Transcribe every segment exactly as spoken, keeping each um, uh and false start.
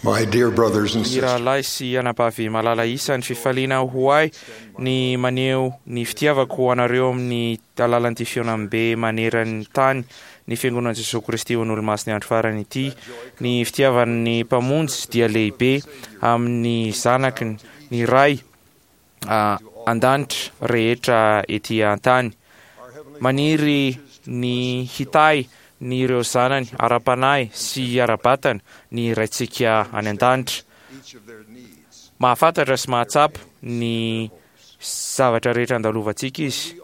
My dear brothers and sisters, Iralahy sy anabavy malala isa, ny fifaliana ho ahy ny maneho ny fitiavako ho anareo amin'ny alalan'ity fiaonam-be maneran'ny tany ny fiangonana Jesosy Kristy ho an'olo-masiny andro farany ity. Ny fitiavan'ny mpamonjy dia lehibe amin'ny zanakiny ny ray uh, an-danitra rehetra etỳ an-tany. Maniry ny hitay ny ireo zanany ara-panahy sy ara-batana ny raintsika any an-danitra. Mahafantatra sy mahatsapa ny zavatra rehetra andalovantsika izy.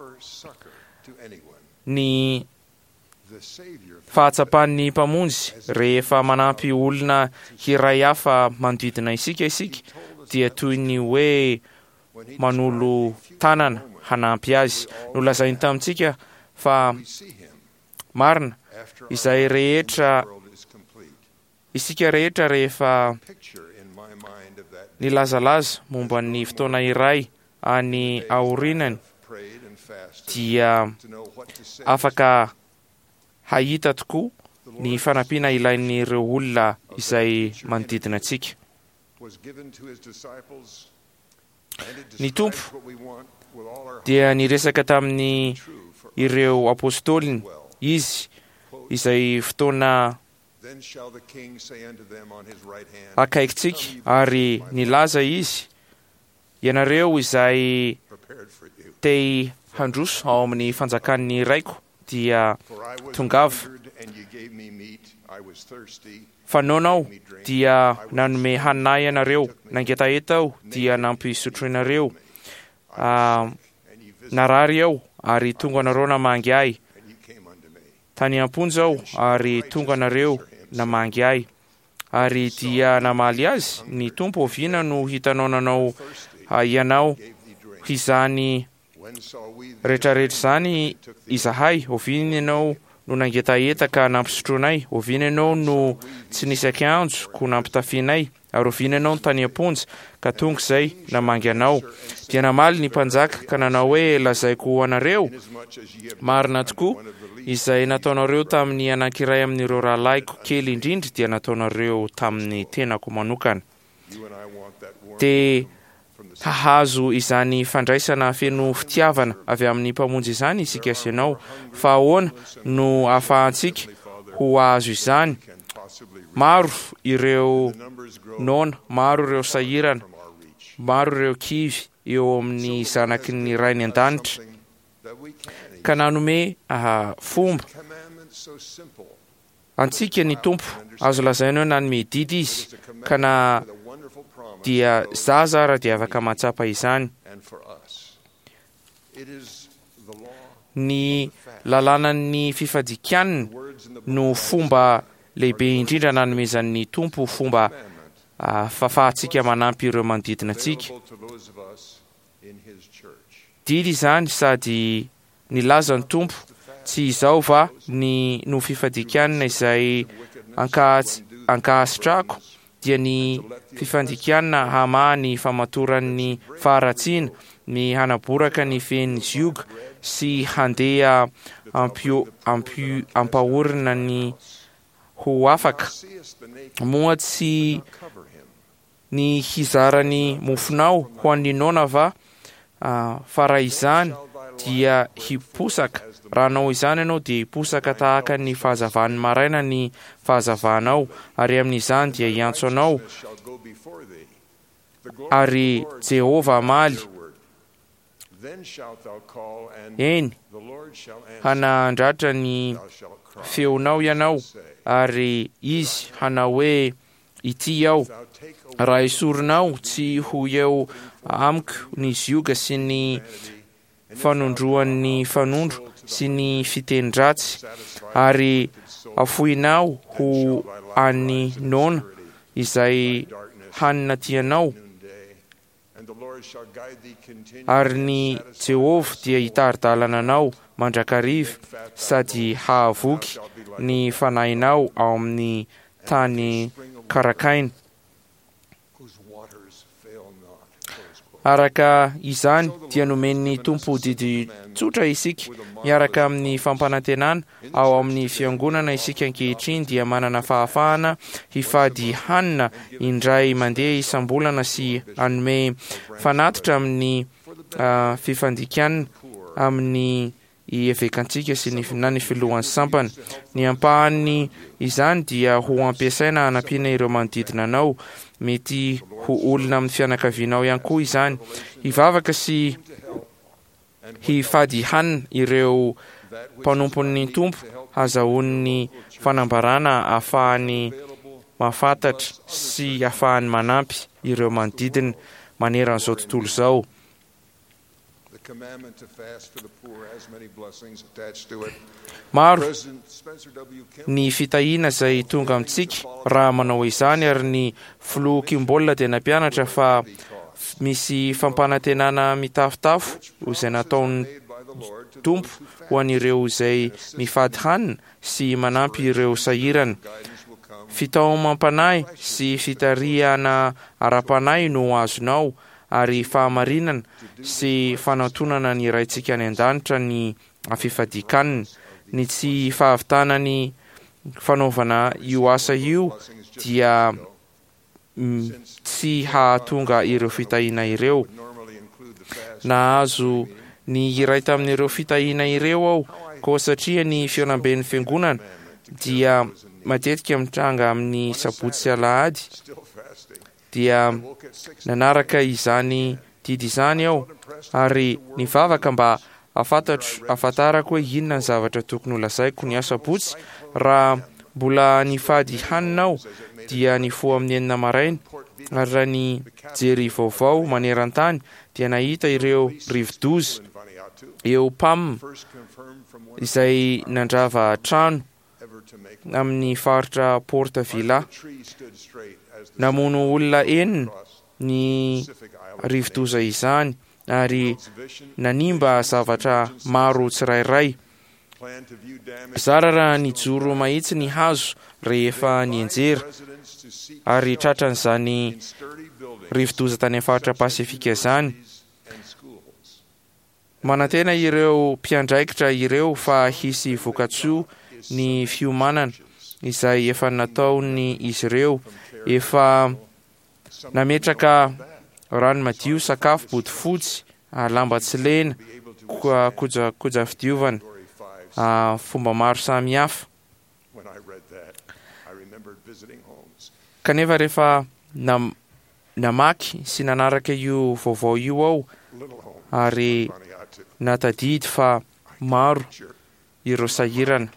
Ny fahatsapan'ny mpamonjy rehefa manampy olona hiray hafa manodidina isika isika dia toy ny hoe manolo tanana hanampy azy. Nolazainy tamintsika fa marina izay rehetra isika rehetra rehefa nilazalaza momba ny fotoana iray any aorinany dia afaka hahita tokoa ny fanampiana ilain'ireo olona izay manodidina antsika. Ny tompo dia niresaka tamin'ny ireo apôstôliny izy izay fotoana akaikitsika ary nilaza izy, ianareo izay te handroso ao amin'ny fanjakan'ny raiko dia tongava. Fanaonao dia nanome hanina ianareo, nangetaeta aho dia nampisotro ianareo, uh, narary aho ary tonga anareo namangy ahy, tany amponja aho ary tonga anareo namangy ahy. Ary dia namaly azy ny tompo, oviana no hitanao nanao ianao izany rehetrarehetra zany izahay, oviana ianao no nangetaeta ka nampisotronay, oviana ianao no tsy nisy akanjo ko nampitafianay, ary oviana ianao no tany amponja ka tonga izay namangy anao. Dia namaly ny mpanjaka ka nanao hoe lazaiko anareo marina tokoa izay nataonareo tamin'ny anankiray amin'ireo rahalahyko kely indrindra dia nataonareo tamin'ny tenako manokana. Dia hahazo izany fandraisana feno fitiavana avy amin'ny mpamonjy izany isika sy ianao, fa ahoana no ahafahantsika ho azo izany? Maro ireo nona, maro ireo sahirana, maro ireo kivy eo amin'ny zanaky ny rainy an-danitra, ka nanome uh, fomba antsika ny tompo azo lazaina hoe nanome didy izy, ka na dia zaza ara dia afaka mahatsapa izany. Ny lalànan'ny fifadikanina no fomba lehibe indrindra nanomezan'ny tompo, fomba uh, fahafahantsika manampy ireo manodidina antsika. Didy izany sady nilaza ny tompo, tsy izao va ny no fifadikanina izay ankahasitrako dia ny fifandikanina hama ny famatoran'ny faharatsiana, ny hanaboraka ny fen'ny zioga sy handeha ampio, ampio, ampahorina ny ho afaka moa tsy ny hizarany mofonao ho an'ny nona va, uh, fa raha izany dia hiposaka. Raha nao izany ianao dia hiposaka tahaka ny fahazavan'ny maraina ny fahazavanao, ary amin'izany dia hiantso anao ary Jehova maly. Eny, hanandratra ny feonao ianao ary izy hanao hoe ity aho. Raha esorinao tsy ho eo amiko ny zioga sy ny fanondroan'ny fanondro sy ny fiteny-dratsy, ary afoinao ho an'ny nona izay hanina tianao, ary ny Jehova dia hitari-dalana anao mandrakariva sady hahavoky ny fanahinao ao amin'ny tany karakaina. Araka izany dia nomen'ny tompo didy tsotra isika miaraka amin'ny fampanantenana ao amin'ny fiangonana. Isika ankehitriny dia manana fahafahana hifady hanina indray mandeha isam-bolana sy anome fanatitra amin'ny uh, fifandikanana amin'ny ievekantsika sy ny na ny filohan'ny sampana. Ny ampahany izany dia ho ampiasaina hanampiana ireo manodidina anao, mety ho olona amin'ny fianakavianao ihany koa izany. Hivavaka sy hifady hanina ireo mpanompon'ny tompo, hazahoan'ny fanambarana ahafahany mahafantatra sy ahafahany manampy ireo manodidina maneran'izao tontolo izao. Maro ny fitahiana izay tonga amintsika raha manao izany, ary ny filoha kimbolina dia nampianatra fa misy fampanantenana mitafotafo izay nataon'ny tompo ho an'ireo izay mifady hanina sy manampy ireo sahirana. Fitaovam-panahy sy fitarihana ara-panahy no azonao, ary fahamarinana sy fanantonana ny raintsika any an-danitra ny fifadikanana. Ny tsy fahavitanany fanaovana io asa io dia mm, tsy hahatonga ireo fitahiana ireo. Nahazo ny iray tamin'ireo fitahiana ireo aho, koa satria ny fianamben'ny fiangonana dia matetika mitranga amin'ny sabotsy sy alahady, dia nanaraka izany didy izany aho, ary nivavaka mba afantatro afantarako hoe inona ny zavatra tokony ho lazaiko. Ny asabotsy raha mbola nifady hanina aho dia nifoha amin'ny enina maraina, ary raha ny jery vaovao maneran-tany dia nahita ireo rivo-doza eo Pam izay nandrava trano amin'ny faritra Porta Villa. Namono olona enina ny rivo-doza izany, ary nanimba zavatra maro tsirairay. Zara raha nijoro mahitsy ny hazo rehefa nienjera, ary tratran'izany rivo-doza tany amin'ny faritra Pasifika izany. Manantena ireo mpiandraikitra ireo fa hisy vokatsoa ny fiomanana izay efa nataony izy ireo. Efa nametraka rano madio, sakafo bodofotsy, lamba tsy lena, koja koja fidiovana, fomba maro samihafa. Kanefa rehefa nam, namaky sy nanaraka io vaovao io aho, ary natadidy fa maro ireo sahirana,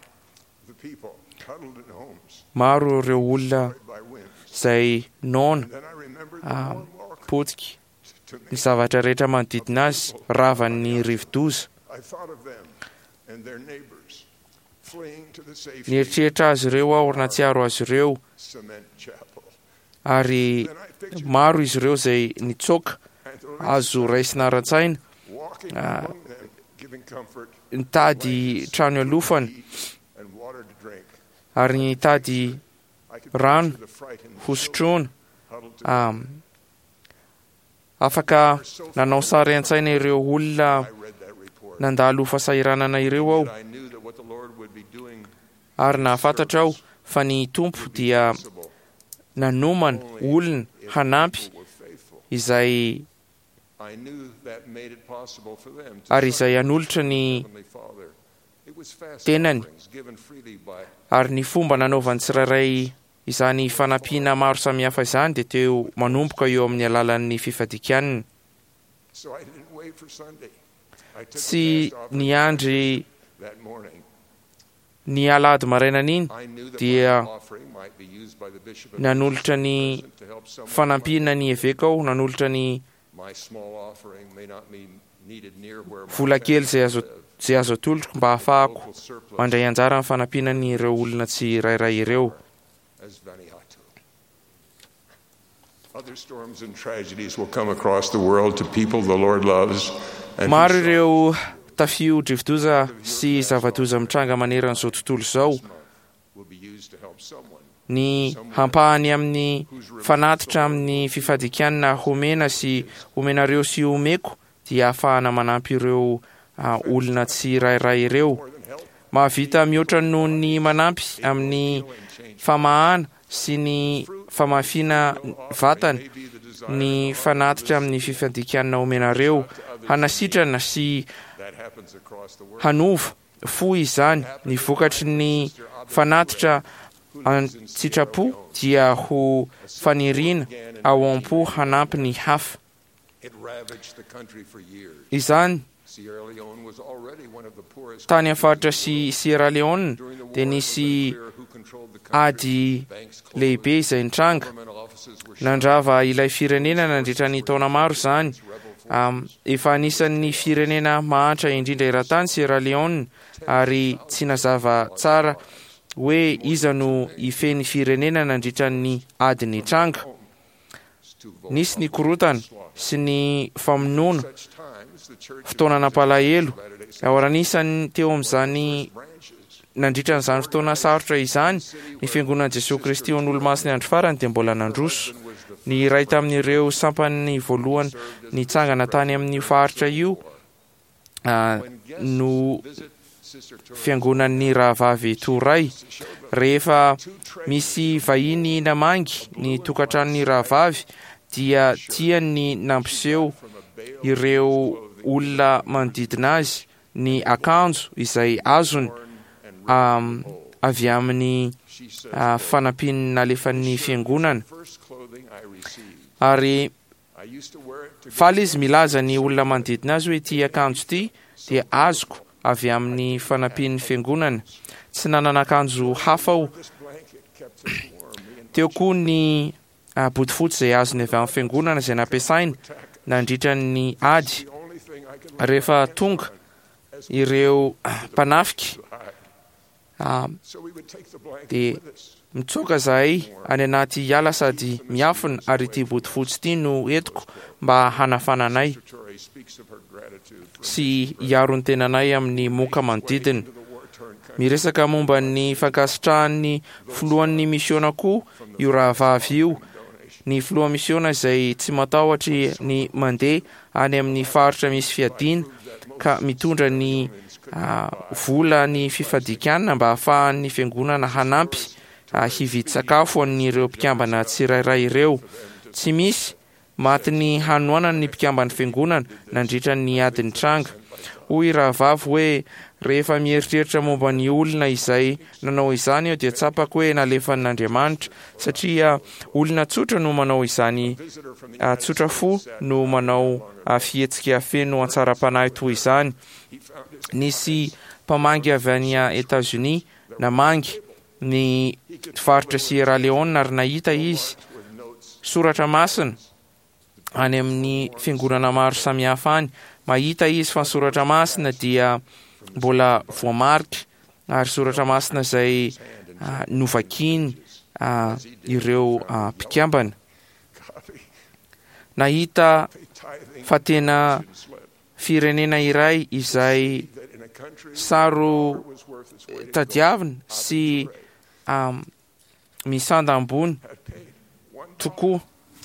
maro ireo olona izay nona ah, potika ny zavatra rehetra manodidina azy, ravan'ny rivo-doza. Nieritreritra azy ireo aho, ary natsiaro azy ireo, ary maro izy ireo izay nitsoaka azo raisina ara-tsaina, ah, nitady trano alofana, ary nitady rano hosotroana. Um, afaka nanao sary an-tsaina ireo olona nandalo fahasahiranana ireo aho, ary nahafantatra aho fa ny tompo dia nanomana olona hanampy izay ary izay hanolotra ny tenany, ary ny fomba nanaovany tsirairay izany fanampiana maro samihafa izany dia teo manomboka eo amin'ny alalan'ny fifadikanana. Tsy niandry ny alahady marainana iny dia nanolotra ny fanampiana ny eveka aho, nanolotra ny vola kely izay azo izay azo atolotrako mba ahafahako mandray anjara amin'ny fanampiana ny ireo olona tsy rairay ireo. Maro ireo tafio drivo-doza sy zava-doza mitranga maneran'izao tontolo izao, ny hampahany amin'ny fanatitra amin'ny fifadikiana homena sy homenareo sy homeko dia ahafahana manampy ireo olona tsy rairay ireo. Mahavita mihoatra noho ny manampy amin'ny famahana sy ny famafiana vatana ny fanatitra amin'ny fifadikiana homenareo, hanasitrana sy hanova fo izany. Ny vokatry ny fanatitra an-tsitrapo dia ho faniriana ao am-po hanampy ny hafa. Izany tany amin'ny faritra sy Sierra Leone dia nisy ady lehibe izay nitranga nandrava ilay firenena nandritra ny taona maro izany. Um, efa anisan'ny firenena mahantra indrindra eran-tany Sierra Leone ary tsy nazava tsara hoe iza no ifeny firenena nandritra ny ady ny tranga. Nisy ny korotana sy ny famonoana fotoana nampalahelo ao anisan'ny teo amin'izany nandritra n'izany fotoana sarotra izany ny fiangonan'i Jesosy Kristy ho an'olo-masina andro farany dia mbola nandroso. Ny iray tamin'ireo sampany voalohany nitsangana tany amin'ny faritra io uh, no fiangonan'ny rahavavy Toray. Rehefa misy vahiny namangy ny tokantranon'ny rahavavy dia tiany nampiseho ireo olona manodidina azy ny akanjo izay azony um, avy amin'ny uh, fanampiny nalefan'ny fiangonana. Ary faly izy milaza ny olona manodidina azy hoe ity akanjo ity dia azoko avy amin'ny fanampin'ny fiangonana, tsy nanana akanjo hafa aho. Teo koa ny uh, bodofotsy izay azony avy amin'ny fiangonana izay nampiasaina nandritra ny ady. Rehefa tonga ireo mpanafika uh, dia mitsoka zahay any anaty ala sady miafina ary ity bodofotsy ity no entiko mba hanafananay sy hiaro ny tenanay amin'ny moka manodidina. Miresaka momba ny fankasitrahan'ny filohan'ny misiona koa io rahavavy io. Ny filoha misiona izay tsy matahotra ny mandeha any amin'ny faritra misy fiadiana ka mitondra ny uh, vola ny fifadikiana mba ahafahan'ny fiangonana hanampy uh, hividy sakafo an'ireo mpikambana tsirairay ireo. Tsy misy maty ny hanoanany ny mpikambany fiangonana nandritra ny adiny tranga. Hoy rahavavy hoe rehefa mieritreritra momba ny olona izay nanao izany eo dia tsapako hoe nalefan'Andriamanitra, satria olona tsotra no manao izany, uh, tsotra fo no manao uh, fihetsika feno antsara-panahy toy izany. Nisy mpamangy avy any Etats-Unis namangy ny faritra Sierra Leone ary nahita izy soratra masina any amin'ny fiangonana maro samihafa any. Mahita izy fa soratra masina dia mbola voamarika ary soratra masina izay uh, novakiny uh, ireo uh, mpikambana. Nahita fa tena firenena iray izay saro tadiavina sy um, misanda ambony tokoa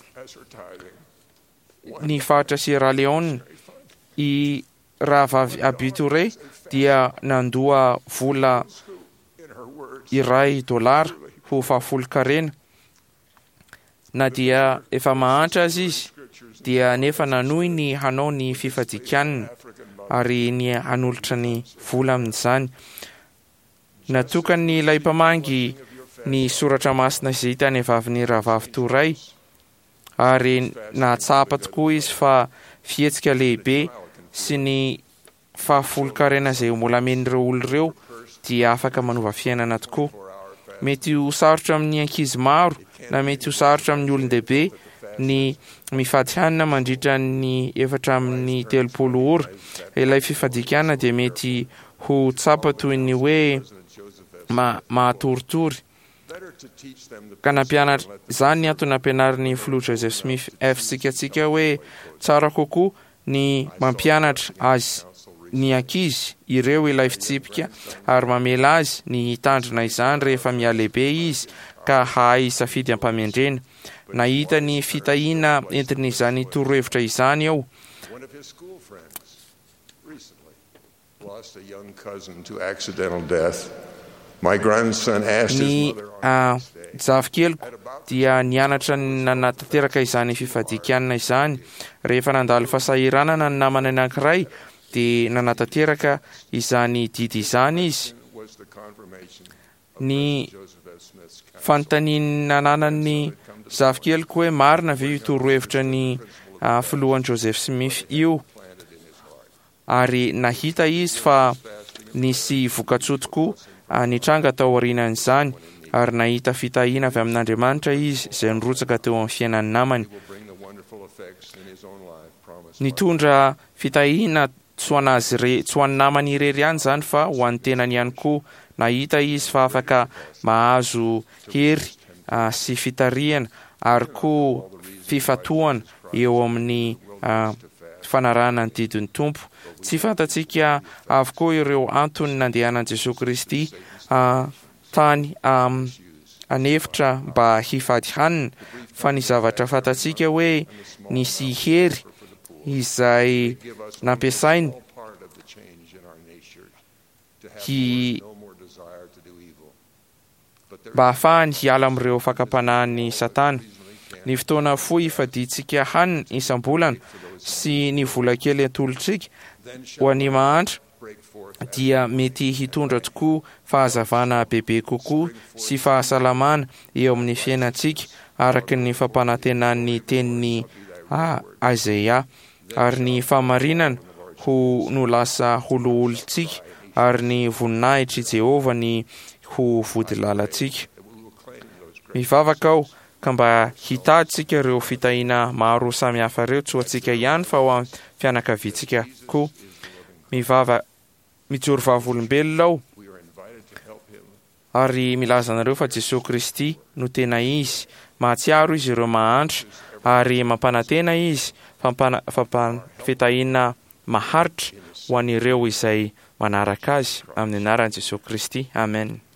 ny faritra Sierra Leone. I rahavavy Abitore dia nandoa vola iray dolara ho fahafolo karena. Na dia efa mahantra azy izy dia nefa nanohy ny hanao ny fifadikianina ary ny hanolotra ny vola amin'izany. Natokany ilay mpamangy ny soratra masina izay hita any vavin'ny rahavavy Toray ary nahatsapa tokoa izy fa fihetsika lehibe sy ny fahafolo karena izay mbola amen'ireo olo ireo dia afaka manova fiainana tokoa. Mety ho sarotra amin'ny ankizy maro na mety ho sarotra amin'ny olon-dehibe ny mifady hanina mandritra ny efatra amin'ny telopolo ora. Ilay fifadikiana dia mety ho tsapa toy ny hoe ma mahatoritory. Ka nampianatra izany antony nampianarin'ny filoha Joseph Smith F sikatsika hoe tsara kokoa ny mampianatra azy ny ankizy ireo ilay fitsipika ary mamela azy ny hitandrina izany rehefa mialehibe izy ka hay safidy ampamendrena. Nahita ny fitahiana entin'izany torohevitra izany aho. One of his school friends recently lost a young cousin to accidental death. My grandson asked his Ny mother ah, on this day. zafikeliko dia nianatra nanatanteraka izany fifadikanana izany. Rehefa nandalo fasahiranana ny namana anankiray dia nanatanteraka izany didy izany izy. Was the confirmation Ny Joseph F. Smith's counsel. fanontaniana ananan'ny zafikeliko hoe marina ve io torohevitra ny ah, filohan Joseph Smith io, ary nahita izy fa nisy vokatsoa tokoa ah, nitranga tao aorianan'izany, ary nahita fitahiana avy amin'Andriamanitra izy izay nirotsaka teo amin'ny fiainan'ny namany. Will bring the wonderful effects in his own life promised. Nitondra fitahiana tsy ho anazy re tsy ho an'ny namany irery ihany izany fa ho an'ny tenany ihany koa. Nahita izy fa afaka mahazo hery ah, sy fitariana ary koa fifatohana eo amin'ny ah, fanarahana ny didin'ny tompo. Tsy fantatsika avokoa ireo antony nandehanan Jesosy Kristy ah, tany um, anefitra mba hifady hanina, fa ny zavatra fantatsika hoe nisy hery izay nampiasainy Part of the change in our nature to have hi no more desire to do evil. But there mba hahafahany hiala amin'ireo fakapanahan'ny Satana. Ny fotoana fohy ifaditsika hanina isam-bolana sy ny vola kely atolotsika ho any mahantra break forth dia mety hitondra tokoa fahazavana bebe kokoa sy fahasalamana eo amin'ny fiainantsika, araka ny fampanantenan'ny tenin'ny ah, Aizia, ary ny famarinana ho no lasa holoholontsika, ary ny voninahitry Jehova ny ho vodilalantsika. Mivavaka aho ka mba hitaditsika ireo fitahiana maro samihafa ireo, tsy ho antsika ihany fa ho amin'ny fianakaviantsika koa. Mivava mijoro vavolombelona aho we are invited to help him ary milaza anareo fa Jesosy Kristy no tena izy. Mahatsiaro izy ireo mahantra ary mampanantena izy fampana fampan fitahiana maharitra ho an'ireo izay manaraka azy, amin'ny anaran'i Jesosy Kristy. Amen.